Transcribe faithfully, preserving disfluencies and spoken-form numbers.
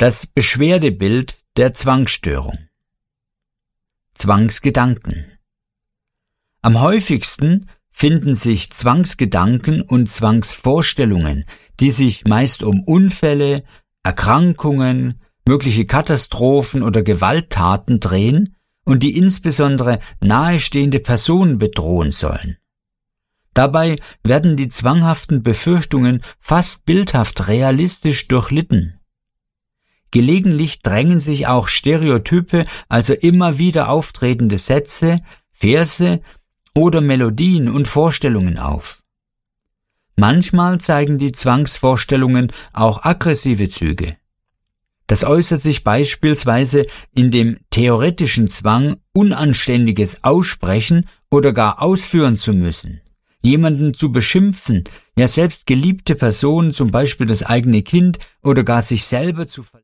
Das Beschwerdebild der Zwangsstörung. Zwangsgedanken. Am häufigsten finden sich Zwangsgedanken und Zwangsvorstellungen, die sich meist um Unfälle, Erkrankungen, mögliche Katastrophen oder Gewalttaten drehen und die insbesondere nahestehende Personen bedrohen sollen. Dabei werden die zwanghaften Befürchtungen fast bildhaft realistisch durchlitten. Gelegentlich drängen sich auch Stereotype, also immer wieder auftretende Sätze, Verse oder Melodien und Vorstellungen auf. Manchmal zeigen die Zwangsvorstellungen auch aggressive Züge. Das äußert sich beispielsweise in dem theoretischen Zwang, Unanständiges aussprechen oder gar ausführen zu müssen, jemanden zu beschimpfen, ja selbst geliebte Personen, zum Beispiel das eigene Kind oder gar sich selber zu verletzen.